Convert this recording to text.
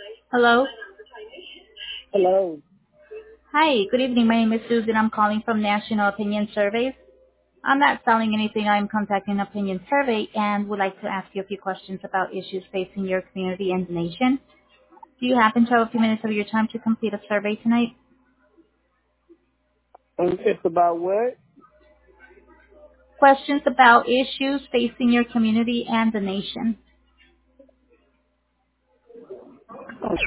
Hello. Hello. Hi, good evening. My name is Susan. I'm calling from National Opinion Surveys. I'm not selling anything. I'm contacting Opinion Survey and would like to ask you a few questions about issues facing your community and the nation. Do you happen to have a few minutes of your time to complete a survey tonight? It's about what? Questions about issues facing your community and the nation.